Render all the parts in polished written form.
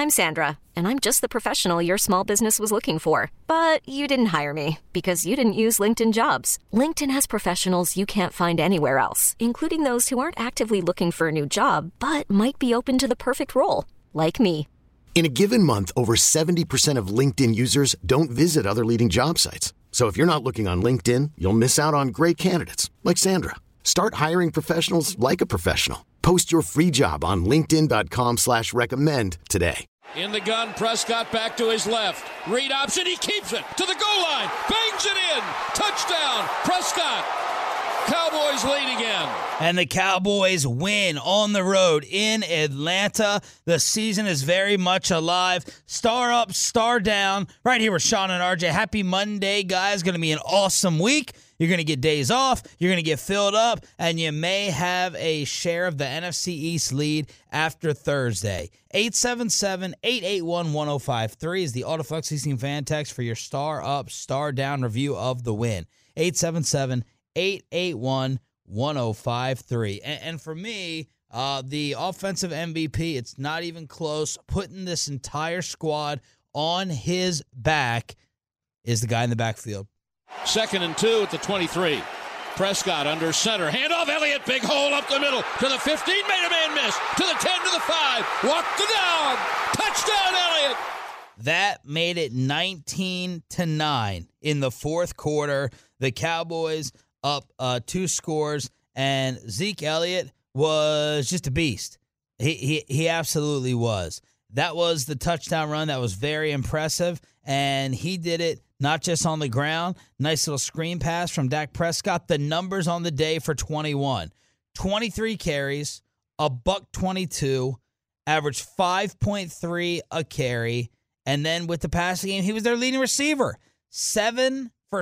I'm Sandra, and I'm just the professional your small business was looking for. But you didn't hire me because you didn't use LinkedIn Jobs. LinkedIn has professionals you can't find anywhere else, including those who aren't actively looking for a new job, but might be open to the perfect role, like me. In a given month, over 70% of LinkedIn users don't visit other leading job sites. So if you're not looking on LinkedIn, you'll miss out on great candidates like Sandra. Start hiring professionals like a professional. Post your free job on linkedin.com/recommend today. In the gun, Prescott back to his left. Read option, he keeps it to the goal line. Bangs it in. Touchdown, Prescott. Cowboys lead again. And the Cowboys win on the road in Atlanta. The season is very much alive. Star up, star down. Right here with Sean and RJ. Happy Monday, guys. Going to be an awesome week. You're going to get days off. You're going to get filled up. And you may have a share of the NFC East lead after Thursday. 877-881-1053 is the Autoflex Leasing fan text for your star up, star down review of the win. 877-881-1053. And for me, the offensive MVP, it's not even close. Putting this entire squad on his back is the guy in the backfield. 2nd and 2 at the 23. Prescott under center. Handoff, Elliott, big hole up the middle. To the 15, made a man miss. To the 10, to the 5. Walk the dog. Touchdown, Elliott. That made it 19-9 in the fourth quarter. The Cowboys up 2 scores, and Zeke Elliott was just a beast. He absolutely was. That was the touchdown run. That was very impressive, and he did it not just on the ground. Nice little screen pass from Dak Prescott. The numbers on the day for 21. 23 carries, $122, averaged 5.3 a carry, and then with the passing game, he was their leading receiver. 7 for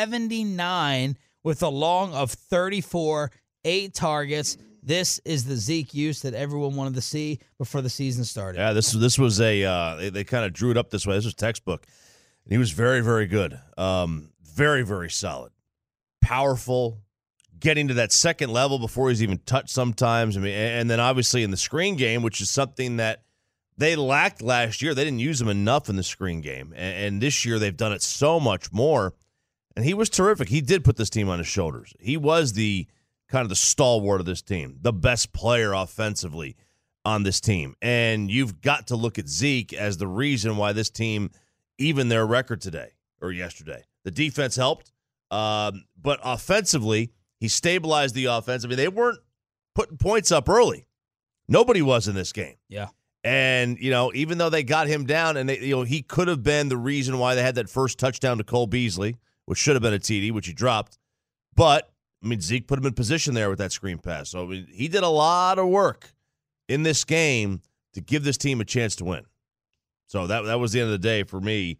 79 with a long of 34, 8 targets. This is the Zeke use that everyone wanted to see before the season started. Yeah, this was a they kind of drew it up this way. This was textbook. And he was very, very good. Very, very solid. Powerful. Getting to that second level before he's even touched sometimes. I mean, and then obviously in the screen game, which is something that they lacked last year. They didn't use him enough in the screen game. And this year they've done it so much more. And he was terrific. He did put this team on his shoulders. He was the kind of the stalwart of this team, the best player offensively on this team. And you've got to look at Zeke as the reason why this team, even their record today or yesterday. The defense helped, but offensively, he stabilized the offense. I mean, they weren't putting points up early. Nobody was in this game. Yeah. And, even though they got him down, and he could have been the reason why they had that first touchdown to Cole Beasley, which should have been a TD, which he dropped. But, Zeke put him in position there with that screen pass. So, he did a lot of work in this game to give this team a chance to win. So that was the end of the day for me,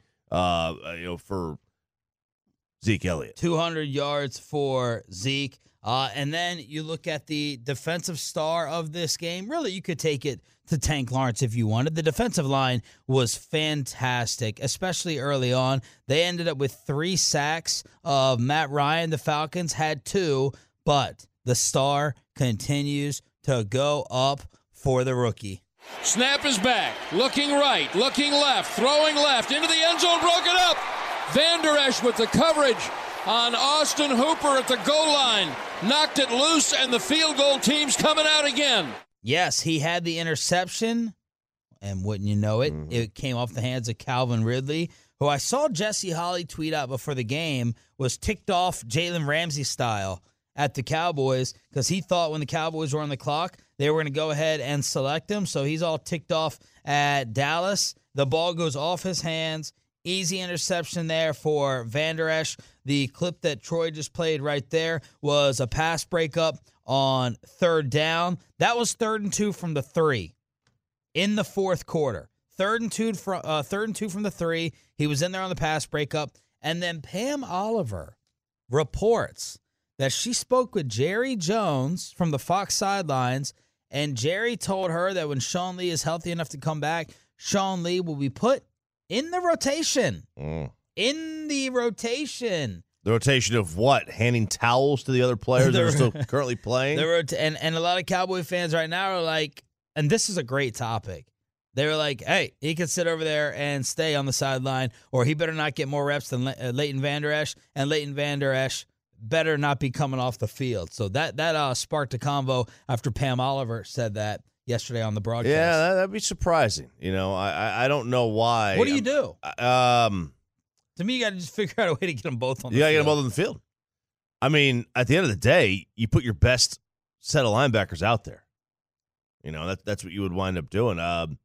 for Zeke Elliott. 200 yards for Zeke. And then you look at the defensive star of this game. Really, you could take it to Tank Lawrence if you wanted. The defensive line was fantastic, especially early on. They ended up with 3 sacks of Matt Ryan. The Falcons had 2, but the star continues to go up for the rookie. Snap is back. Looking right, looking left, throwing left, into the end zone, broken up. Van Der Esch with the coverage on Austin Hooper at the goal line. Knocked it loose, and the field goal team's coming out again. Yes, he had the interception, and wouldn't you know it, it came off the hands of Calvin Ridley, who I saw Jesse Holley tweet out before the game, was ticked off Jalen Ramsey style at the Cowboys because he thought when the Cowboys were on the clock, they were going to go ahead and select him. So he's all ticked off at Dallas. The ball goes off his hands. Easy interception there for Van Der Esch. The clip that Troy just played right there was a pass breakup on 3rd down. That was 3rd and 2 from the 3 in the fourth quarter. 3rd and 2 from the 3. He was in there on the pass breakup. And then Pam Oliver reports that she spoke with Jerry Jones from the Fox sidelines, and Jerry told her that when Sean Lee is healthy enough to come back, Sean Lee will be put in the rotation. In the rotation. The rotation of what? Handing towels to the other players that are still currently playing? And a lot of Cowboy fans right now are like, and this is a great topic, They were like, hey, he can sit over there and stay on the sideline, or he better not get more reps than Leighton Vander Esch, and Leighton Vander Esch better not be coming off the field. So that sparked a convo after Pam Oliver said that yesterday on the broadcast. Yeah, that'd be surprising. I don't know why. What do you do? To me, you got to just figure out a way to get them both on the field. You got to get them both on the field. I mean, at the end of the day, you put your best set of linebackers out there. That's what you would wind up doing.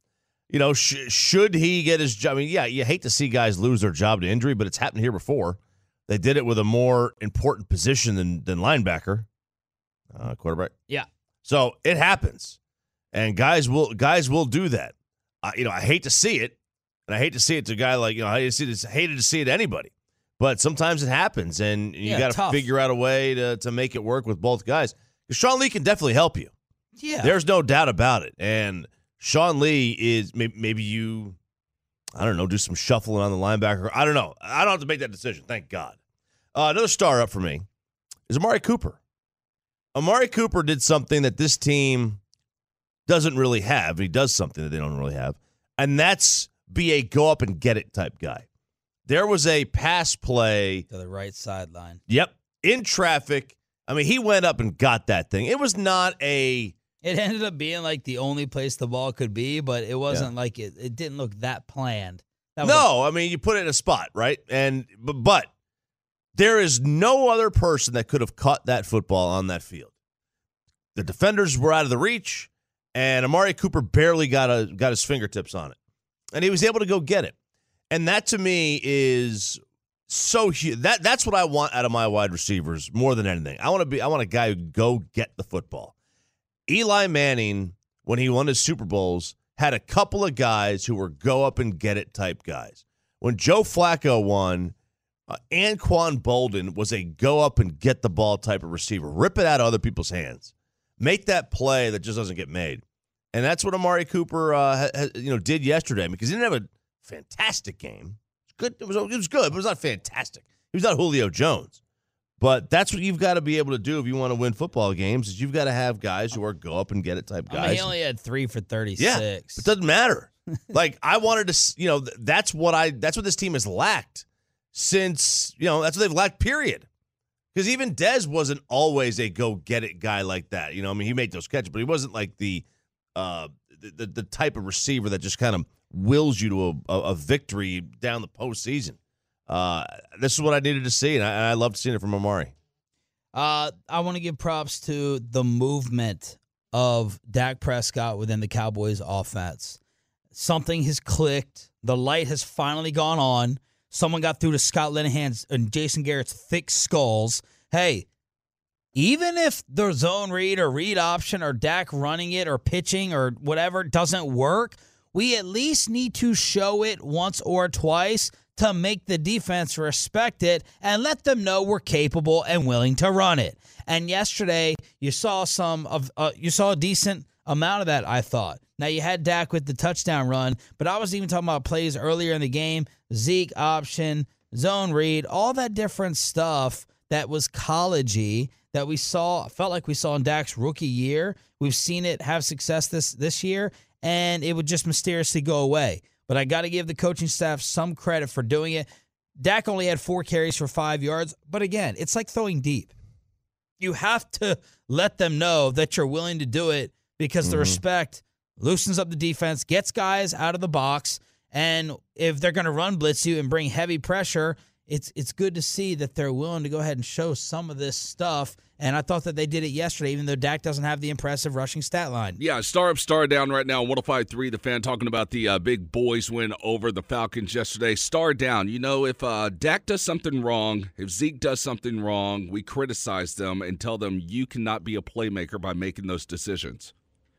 Should he get his job? I mean, yeah, you hate to see guys lose their job to injury, but it's happened here before. They did it with a more important position than linebacker, quarterback. Yeah. So it happens, and guys will do that. I hate to see it, and I hate to see it to a guy like I hated to see it to anybody, but sometimes it happens, and you got to figure out a way to make it work with both guys. Sean Lee can definitely help you. Yeah, there's no doubt about it, and Sean Lee is maybe you. I don't know, do some shuffling on the linebacker. I don't know. I don't have to make that decision, thank God. Another star up for me is Amari Cooper. Amari Cooper did something that this team doesn't really have. He does something that they don't really have, and that's be a go-up-and-get-it type guy. There was a pass play. To the right sideline. Yep, in traffic. I mean, he went up and got that thing. It was not a... It ended up being like the only place the ball could be, but it wasn't like it didn't look that planned. I mean, you put it in a spot, right? But there is no other person that could have caught that football on that field. The defenders were out of the reach, and Amari Cooper barely got his fingertips on it. And he was able to go get it. And that to me is so huge. That's what I want out of my wide receivers more than anything. I want a guy who can go get the football. Eli Manning, when he won his Super Bowls, had a couple of guys who were go-up-and-get-it type guys. When Joe Flacco won, Anquan Bolden was a go-up-and-get-the-ball type of receiver. Rip it out of other people's hands. Make that play that just doesn't get made. And that's what Amari Cooper did yesterday, because he didn't have a fantastic game. It was good, but it was not fantastic. He was not Julio Jones. But that's what you've got to be able to do if you want to win football games, is you've got to have guys who are go-up-and-get-it type guys. He only had 3 for 36. Yeah, it doesn't matter. I wanted to, that's what this team has lacked since, that's what they've lacked, period. Because even Dez wasn't always a go-get-it guy like that. He made those catches, but he wasn't like the type of receiver that just kind of wills you to a victory down the postseason. This is what I needed to see, and I loved seeing it from Amari. I want to give props to the movement of Dak Prescott within the Cowboys offense. Something has clicked. The light has finally gone on. Someone got through to Scott Linehan's and Jason Garrett's thick skulls. Hey, even if the zone read or read option or Dak running it or pitching or whatever doesn't work, we at least need to show it once or twice to make the defense respect it and let them know we're capable and willing to run it. And yesterday, you saw a decent amount of that, I thought. Now, you had Dak with the touchdown run, but I was even talking about plays earlier in the game, Zeke option, zone read, all that different stuff that was college-y that felt like we saw in Dak's rookie year. We've seen it have success this year, and it would just mysteriously go away. But I got to give the coaching staff some credit for doing it. Dak only had 4 carries for 5 yards. But again, it's like throwing deep. You have to let them know that you're willing to do it because the respect loosens up the defense, gets guys out of the box, and if they're going to run blitz you and bring heavy pressure, it's good to see that they're willing to go ahead and show some of this stuff. And I thought that they did it yesterday, even though Dak doesn't have the impressive rushing stat line. Yeah, star up, star down right now. 105.3, The Fan, talking about the big boys win over the Falcons yesterday. Star down. If Dak does something wrong, if Zeke does something wrong, we criticize them and tell them you cannot be a playmaker by making those decisions.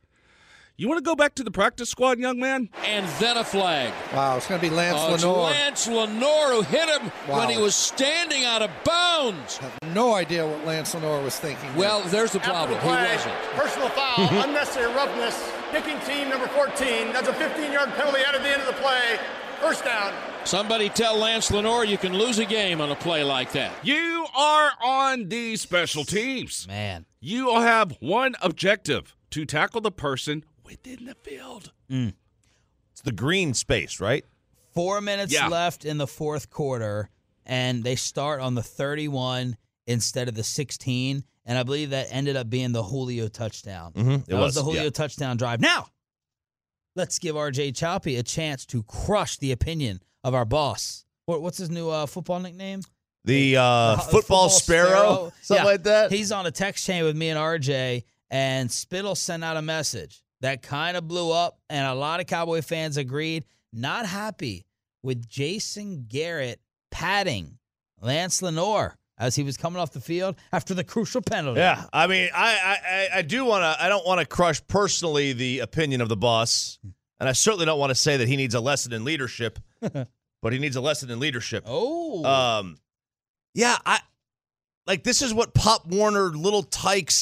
You want to go back to the practice squad, young man? And then a flag. Wow, it's going to be Lance Lenoir. Lance Lenoir who hit him when he was standing out of bounds. I have no idea what Lance Lenoir was thinking. Well, there's the problem. He wasn't. Personal foul, unnecessary roughness, kicking team number 14. That's a 15-yard penalty out of the end of the play. First down. Somebody tell Lance Lenoir you can lose a game on a play like that. You are on the special teams. Man. You have one objective, to tackle the person within the field. It's the green space, right? 4 minutes left in the fourth quarter, and they start on the 31 instead of the 16, and I believe that ended up being the Julio touchdown. It was the Julio touchdown drive. Now, let's give R.J. Choppy a chance to crush the opinion of our boss. What's his new football nickname? The football sparrow, something like that. He's on a text chain with me and RJ, and Spittle sent out a message that kind of blew up, and a lot of Cowboy fans agreed. Not happy with Jason Garrett patting Lance Lenoir as he was coming off the field after the crucial penalty. Yeah, I mean, I do want to. I don't want to crush personally the opinion of the boss, and I certainly don't want to say that he needs a lesson in leadership, but he needs a lesson in leadership. Oh, yeah, this is what Pop Warner little tykes,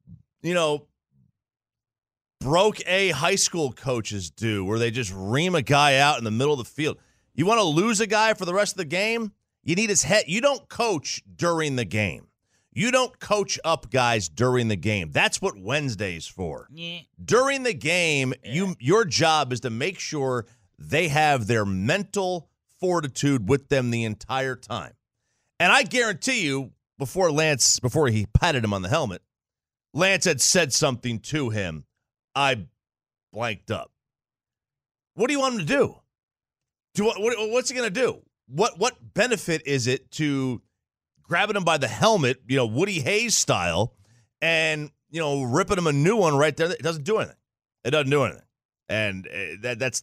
broke A high school coaches do, where they just ream a guy out in the middle of the field. You want to lose a guy for the rest of the game? You need his head. You don't coach during the game. You don't coach up guys during the game. That's what Wednesday's for. Yeah. During the game, your job is to make sure they have their mental fortitude with them the entire time. And I guarantee you, before he patted him on the helmet, Lance had said something to him. I blanked up. What do you want him to do? What's he going to do? What benefit is it to grabbing him by the helmet, Woody Hayes style, and, ripping him a new one right there? It doesn't do anything. It doesn't do anything. And that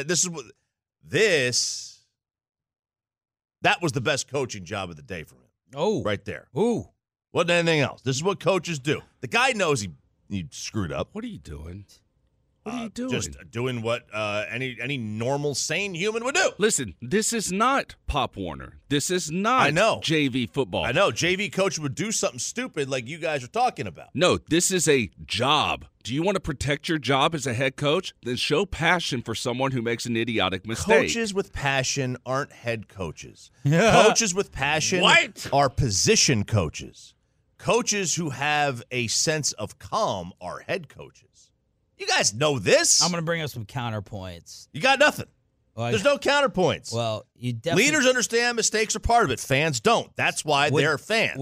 was the best coaching job of the day for him. Oh. Right there. Ooh. Wasn't anything else. This is what coaches do. The guy knows he screwed up. What are you doing? What are you doing? Just doing what any normal, sane human would do. Listen, this is not Pop Warner. This is not JV football. I know. JV coach would do something stupid like you guys are talking about. No, this is a job. Do you want to protect your job as a head coach? Then show passion for someone who makes an idiotic mistake. Coaches with passion aren't head coaches. Coaches with passion are position coaches. Coaches who have a sense of calm are head coaches. You guys know this. I'm going to bring up some counterpoints. You got nothing. Well, there's no counterpoints. Well, you definitely... Leaders understand mistakes are part of it. Fans don't. That's why they're fans.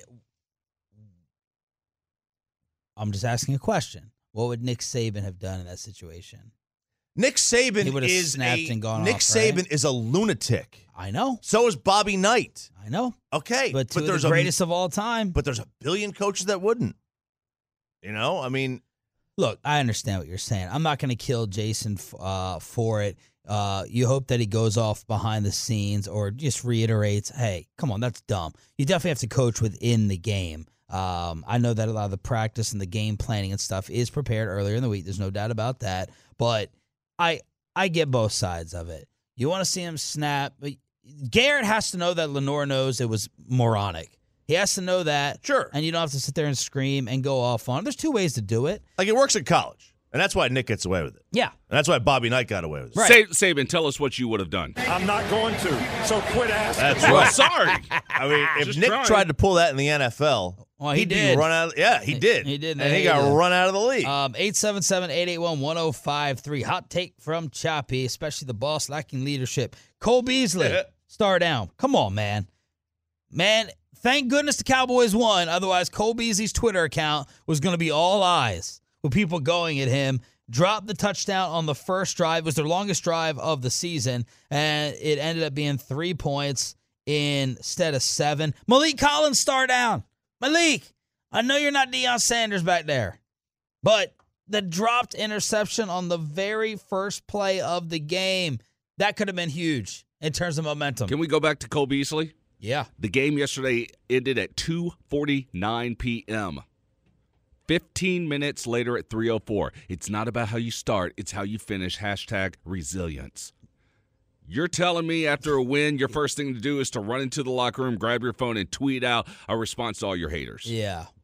I'm just asking a question. What would Nick Saban have done in that situation? Nick Saban is a lunatic. I know. So is Bobby Knight. I know. Okay. But there's the greatest of all time. But there's a billion coaches that wouldn't. I mean... Look, I understand what you're saying. I'm not going to kill Jason for it. You hope that he goes off behind the scenes or just reiterates, hey, come on, that's dumb. You definitely have to coach within the game. I know that a lot of the practice and the game planning and stuff is prepared earlier in the week. There's no doubt about that. But I get both sides of it. You want to see him snap. But Garrett has to know that Lenoir knows it was moronic. He has to know that. Sure. And you don't have to sit there and scream and go off on it. There's two ways to do it. Like it works at college. And that's why Nick gets away with it. Yeah. And that's why Bobby Knight got away with it. Right. Saban, tell us what you would have done. I'm not going to, so quit asking. That's right. Sorry. I mean, if Nick tried to pull that in the NFL, he did. Run out. He did. He did. And he got run out of the league. 877-881-1053. Hot take from Choppy, especially the boss lacking leadership. Cole Beasley, star down. Come on, man. Man, thank goodness the Cowboys won. Otherwise, Cole Beasley's Twitter account was going to be all eyes with people going at him. Dropped the touchdown on the first drive. It was their longest drive of the season, and it ended up being 3 points instead of 7. Malik Collins, star down. Malik, I know you're not Deion Sanders back there, but the dropped interception on the very first play of the game, that could have been huge in terms of momentum. Can we go back to Cole Beasley? Yeah. The game yesterday ended at 2:49 p.m. 15 minutes later at 3:04. It's not about how you start, it's how you finish. #resilience. You're telling me after a win, your first thing to do is to run into the locker room, grab your phone, and tweet out a response to all your haters. Yeah.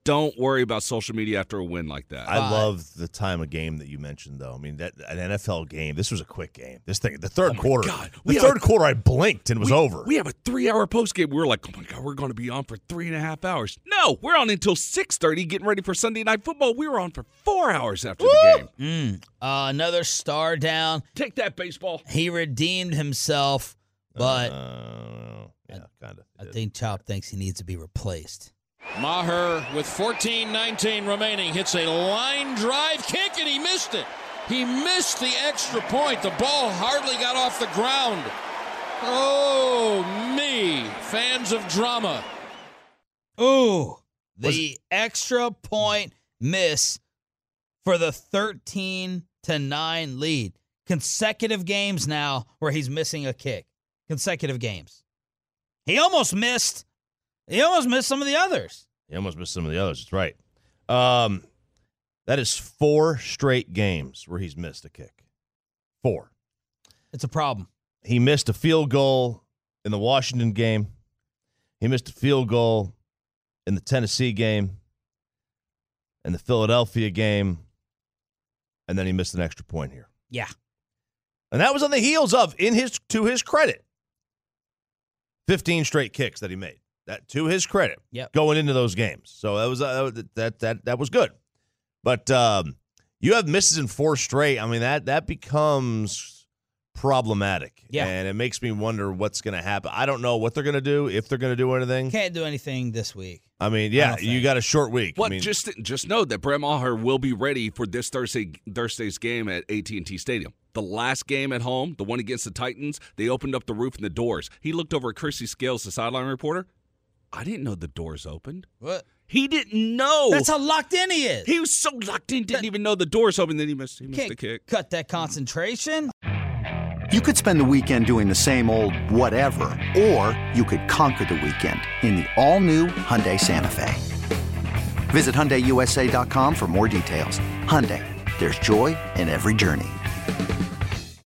don't worry about social media after a win like that. I love the time of game that you mentioned, though. I mean, that an NFL game. This was a quick game. This thing, the third quarter. God. The third quarter, I blinked and it was over. We have a 3-hour post game. We were like, oh my God, we're going to be on for 3.5 hours. No, we're on until 6:30, getting ready for Sunday Night Football. We were on for 4 hours after the game. Another star down. Take that, baseball. He redeemed himself, but yeah, kind of. I think Chop thinks he needs to be replaced. Maher with 14:19 remaining hits a line drive kick, and he missed it. He missed the extra point. The ball hardly got off the ground. Oh, me, fans of drama. Ooh, the extra point miss for the 13-9 lead. Consecutive games now where he's missing a kick. Consecutive games. He almost missed some of the others. He almost missed some of the others. That's right. That is 4 straight games where he's missed a kick. 4. It's a problem. He missed a field goal in the Washington game. He missed a field goal in the Tennessee game and the Philadelphia game. And then he missed an extra point here. Yeah. And that was on the heels of, to his credit, 15 straight kicks that he made. That to his credit, going into those games. So that was good. But you have misses in 4 straight. I mean, that becomes problematic. Yeah. And it makes me wonder what's going to happen. I don't know what they're going to do, if they're going to do anything. Can't do anything this week. I mean, yeah, you got a short week. Well, just know that Brett Maher will be ready for this Thursday's game at AT&T Stadium. The last game at home, the one against the Titans, they opened up the roof and the doors. He looked over at Chrissy Scales, the sideline reporter. I didn't know the doors opened. What? He didn't know. That's how locked in he is. He was so locked in, didn't even know the doors opened. Then he missed the kick. Cut that concentration. You could spend the weekend doing the same old whatever, or you could conquer the weekend in the all-new Hyundai Santa Fe. Visit HyundaiUSA.com for more details. Hyundai, there's joy in every journey.